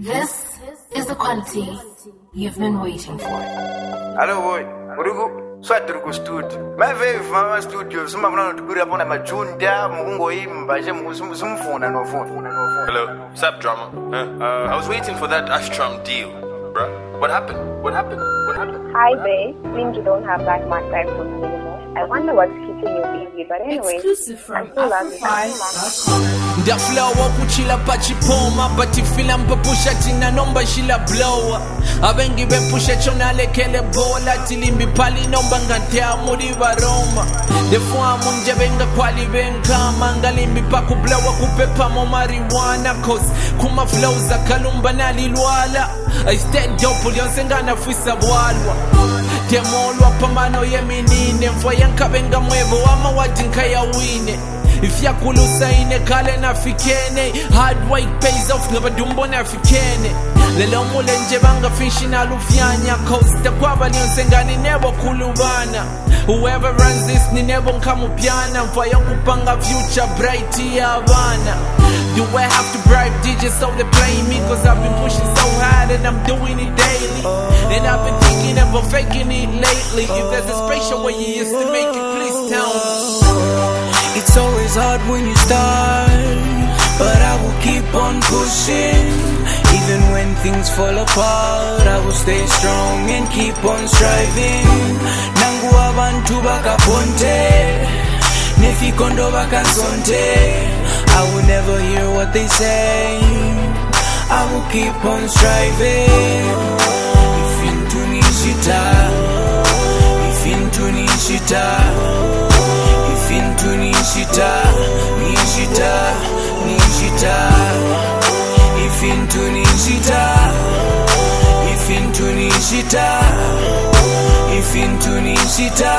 This is the quality you've been waiting for. Hello, boy. Urugu swaturuku studio. Mave mama studio. Suma mwana tukuri apona majunda mungo imba je musumfuna no phone. Hello, sup drama? I was waiting for that Astrum deal, bruh. What happened? Hi, babe. Means you don't have that much time for me anymore. I wonder what's keeping you busy, but anyway, Exclusive from I'm still loving you. Ndaflawa kuchila pachipoma batifila mpapusha tina nomba shila blower abengi bepusha chona lekele bola tilimbi pali nomba ngatea muri baroma defua munje benga kwali benka mangalimbi paku blower kupepa mo marijuana cause kuma flow za kalumba nalilwala I stayed dope yonse ngana fuisa bwalwa temolwa pamano yeminine mfwa yanka benga mwebo ama wajinka ya wine if yakulusa ine kale nafikene hard work pays off ngabadumbo nafikene lelo mule nje banga fishi na lufyanya costa kwaba lyonse ngani nebo kulubana whoever runs this ni nebo nkamupyana mfaya kupanga future bright ya bana. Do I have to bribe DJs so they play me? Cause I've been pushing so hard and I'm doing it daily. And I've been thinking about faking it lately. If there's a special way you used to make it, please tell me. It's always hard when you start, but I will keep on pushing. Even when things fall apart, I will stay strong and keep on striving. Nangu abantu bakaponte, nefikondo bakansonte. I will never hear what they say. I will keep on striving. If into nishita, if into nishita, if into nishita, nishita, nishita. If into nishita, if into nishita, if into nishita,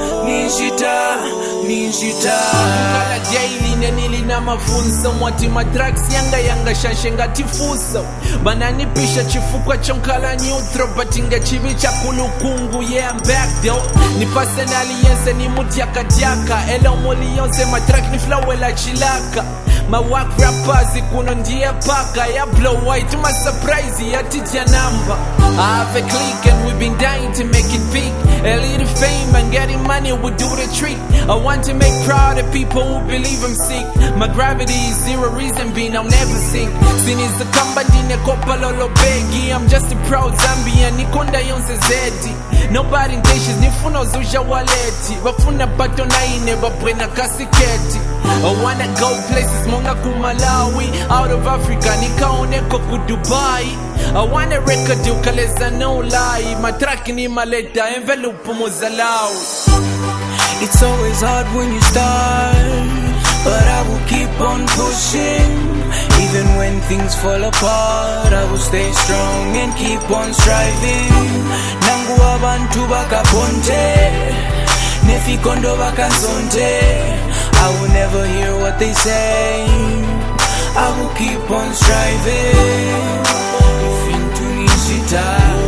nishita, nishita. Daily nenili na mafunzo mwati madrugs yanga shanshenga tifuso banani pisha chifukwa chonkala neutral batinga chivi cha kulukungu yeah I'm back though ni personally yense ni muti akadiaka elo moli yonse matrack ni flow la chilaka ma work rappers kuno ndiye paka ya blow white ma surprise ya tija number I have a clique and we've been dying to make it big a little fame and getting money would do the trick I want to make proud of people who believe I'm sick. My gravity is zero reason being I'll never sink. Sin is the company ne kopalolo begi. I'm just a proud Zambian nikonda yonse zedi. Nobody dishes nifuno zuja waleti. Bafuna bato na ine babwena kasiketi. I wanna go places monga kumalawi. Out of Africa nikaoneko ku Dubai. I wanna record ukaleza no lie. Matraki ni maleta envelope mozalawi. It's always hard when you start, but I will keep on pushing. Even when things fall apart, I will stay strong and keep on striving. Nangu abantu bakaponte, nefikondo bakansonte. I will never hear what they say. I will keep on striving. If into nishita,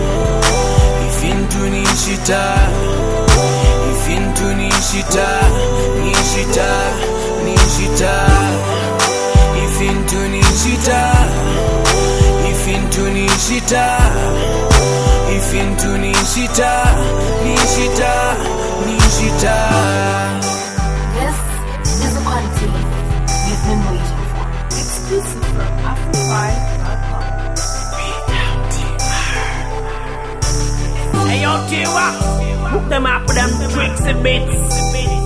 if into nishita. Into nishita, nishita, nishita. If into nishita, if into nishita, if into nishita, nishita, nishita. This is the quality you've been waiting for. Exclusive from Afro5.com. Hey yo, Tiwa. Book them up for them tricks and bits.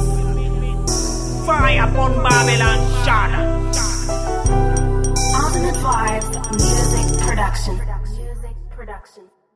Fire upon Babylon, Shana. Ultimate Vibes Music Production.